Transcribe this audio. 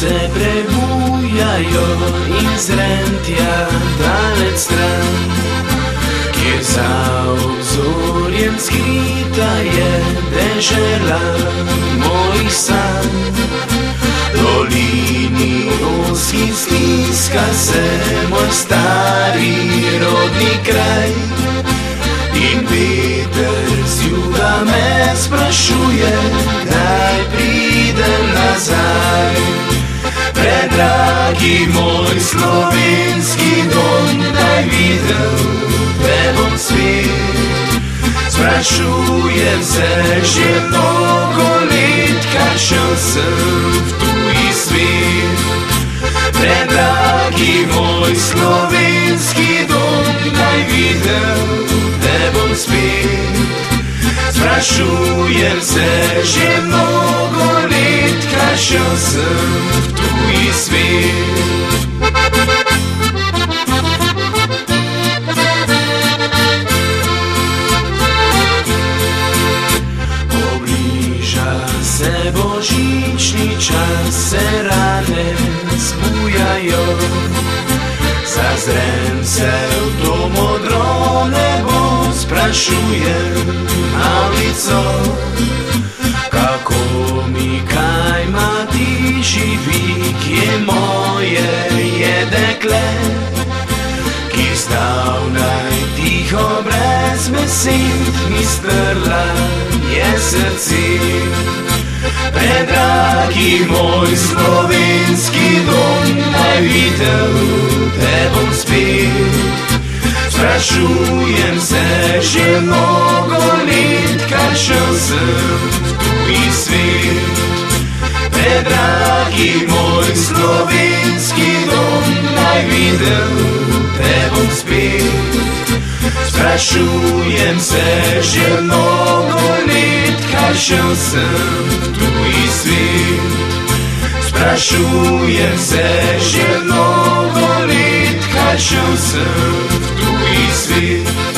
se prebujajo in zrentja dalec stran, kjer za obzorjem skrita je dežela mojih sanj. Dolini oski stiska se moj stari rodni kraj in veter z juga me sprašuje, kdaj pridem nazaj. Predragi moj slovenski dom, kdaj videl te bom svet. Sprašujem se že mnogo let, kaj šel sem v tuji svet. Predragi moj slovenski dom, kdaj videl te bom spet. Sprašujem se že mnogo let, kaj šel sem v tuji svet. Se božični čas, se rane zbujajo, zazrem se v to modro nebo, sprašujem malico, kako mi kaj mati živi, kje moje je dekle, ki zdavnaj tiho brez besed mi strla je srce. Predragi moj slovenski dom, naj videl te bom spet. Sprašujem se že mnogo let, kaj šel sem v tuji svet. Predragi moj slovenski dom, naj videl te bom spet. Sprašujem se že mnogo let, kaj šel sem v tuji svet. Sprašujem se že mnogo let, kaj šel sem v tuji svet.